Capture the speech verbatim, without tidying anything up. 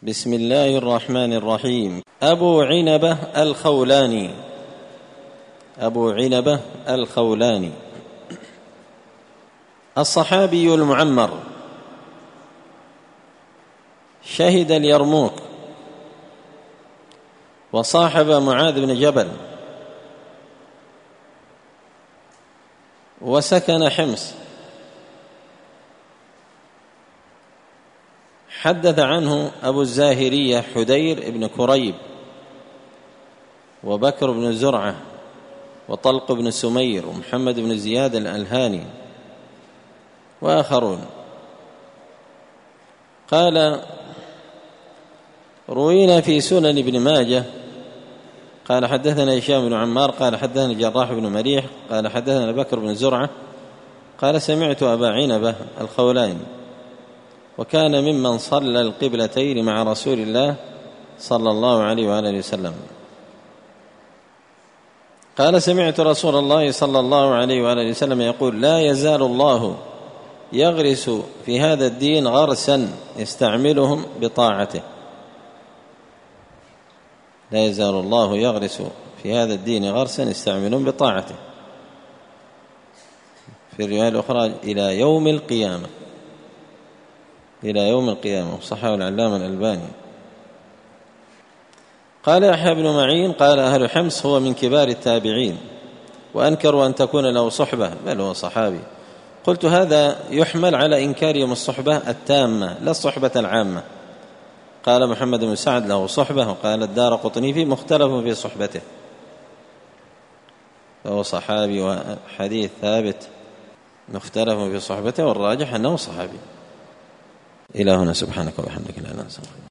بسم الله الرحمن الرحيم. أبو عنبة الخولاني أبو عنبة الخولاني الصحابي المعمر، شهد اليرموك وصاحب معاذ بن جبل وسكن حمص. حدث عنه أبو الزاهرية حدير بن كريب وبكر بن زرعة وطلق بن سمير ومحمد بن زياد الألهاني وآخرون. قال: روينا في سنن ابن ماجه قال حدثنا هشام بن عمار قال حدثنا الجراح بن مريح قال حدثنا بكر بن زرعة قال سمعت أبا عنبة الخولاني وكان ممن صلى القبلتين مع رسول الله صلى الله عليه وآله وسلم. قال: سمعت رسول الله صلى الله عليه وآله وسلم يقول: لا يزال الله يغرس في هذا الدين غرسا يستعملهم بطاعته. لا يزال الله يغرس في هذا الدين غرسا يستعملهم بطاعته. في الرواية الأخرى: إلى يوم القيامة إلى يوم القيامة صححه العلامة الألباني. قال يحيى بن معين قال: أهل حمص هو من كبار التابعين وأنكروا أن تكون له صحبة، بل هو صحابي. قلت: هذا يحمل على إنكارهم الصحبة التامة لا الصحبة العامة. قال محمد بن سعد: له صحبة. وقال الدارقطني في مختلف في صحبته، فهو صحابي وحديث ثابت مختلف في صحبته، والراجح أنه صحابي. إلى هنا سبحانك وبحمدك لا إله إلا أنت.